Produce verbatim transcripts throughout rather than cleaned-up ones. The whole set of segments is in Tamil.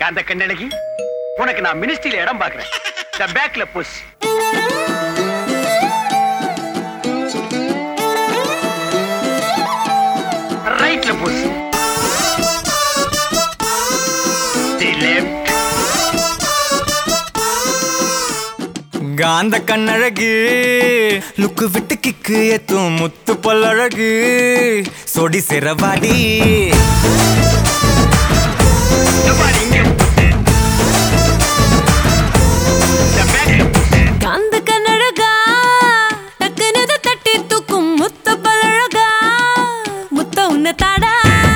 காந்த கண்ணழகி, உனக்கு நான் மினிஸ்ட்ரியில இடம் பாக்குறேன். த பேக்ல புஷ். ரைட்ல புஷ். The left. காந்த கண்ணழகு லுக்கு விட்டு கிக்கு ஏத்தும் முத்து பல்லழகு சொடி சிறவாடி காந்த கண்ணழகா டக்குனது தட்டி தூக்கும் முத்த பல்லழகா முத்த உன்ன தாடா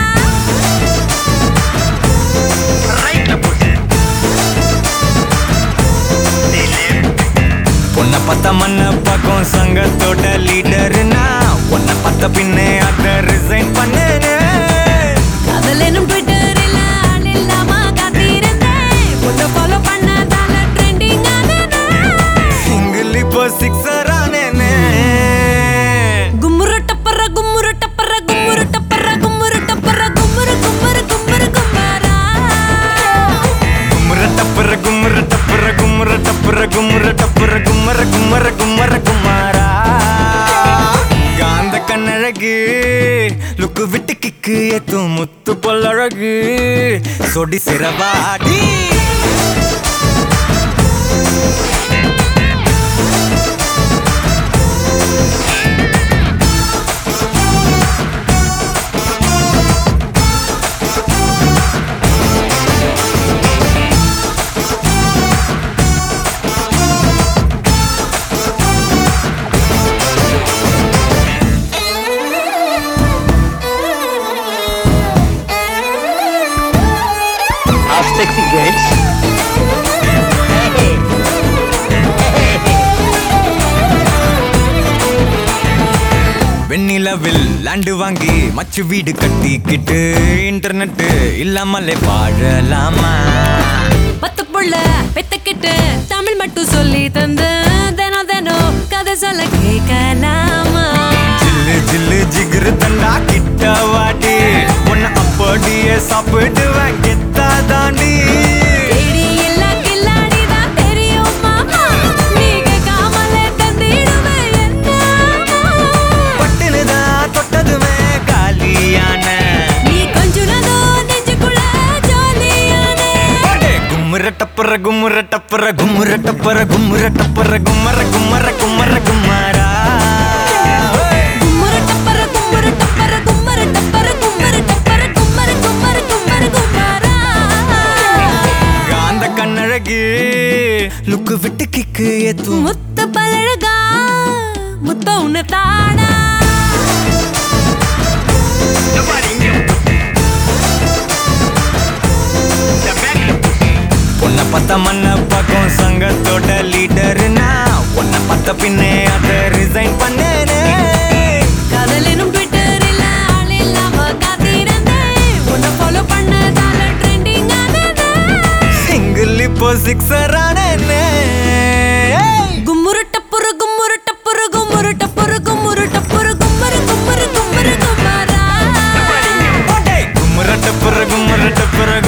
உன்னை பத்த மண்ண பக்கம் சங்கத்தோட லீடர்னா உன்னை பத்த பின்னே அத ரிசைன் பண்ணேனே காதலனும் ட்விட்டரில் ஆள் இல்லாம காத்திருந்தேன் உன்னை ஃபாலோ பண்ணதால ட்ரெண்டிங் ஆனேனே சிங்கிள் இப்போ சிக்ஸர் ஆனேனே கும்முரு டப்பர கும்முரு டப்பர கும்முரு டப்பர கும்முரு டப்பர கும்முரு கும்முரு கும்முரு கும்மாரா கும்முற டப்பர கும்முற டப்பர கும்முற டப்பர கும்முற டப்பர கும்மர கும்மர கும்மர குமாரா காந்த கண்ணழகு லுக்கு விட்டு கிக்கு ஏத்தும் முத்து பொல்லழகு சொடி சிறவாடி Sexy girls. வெண்ணிலவில் லேண்டு வாங்கி மச்சு வீடு கட்டிக்கிட்டு இன்டர்நெட் இல்லாமலே வாழலாமா பத்து புள்ள பெத்துக்கிட்டு தமிழ் மட்டும் சொல்லி தந்து தினம் தினம் கதை சொல்ல கேட்கலாமா ஜில்லு ஜில்லு ஜிகிரு தண்டா கிட்ட வாடி உன்னை அப்படியே சாப்பிடுவேன் கெத்தா தாண்டி தேடி எல்லா கில்லாடிதான் தெரியும் மாமா நீங்க காமலே தந்திடுவேன் என்ன பட்டுனுதான் தொட்டதுமே காலியான நீ கொஞ்சுனதோ நெஞ்சுக்குள்ள ஜாலியானே கும்முற டப்பர கும்முற டப்பர கும்முற டப்பர கும்முற டப்பர கும்மர கும்மர கும்மர குமாரா கும்முரு டப்பர கும்முரு டப்பர கும்மரு டப்பர கும்மரு டப்பர கும்மரு கும்மரு கும்மரு கும்மாரா காந்த கண்ணழகு லுக்கு விட்டு கிக்கு ஏத்தும் முத்த பழகா முத்த உன்ன தாடா உன்னை பத்த மண்ண பக்கம் சங்கத்தோட லீடர்னா உன்னை பத்த பின்னே அத ரிசைன் பண்ணேனே காதலனும் ட்விட்டரில் ஆள் இல்லாம காத்திருந்தேன் உன்னை ஃபாலோ பண்ணதால ட்ரெண்டிங் ஆனேனே சிங்கிள் இப்போ சிக்ஸர் ஆனேனே கும்முரு டப்புரு கும்முரு டப்புரு கும்முரு டப்புரு கும்முரு டப்புரு கும்மரு கும்மரு கும்மரு கும்மாரா கும்முற டப்புற கும்முற டப்புற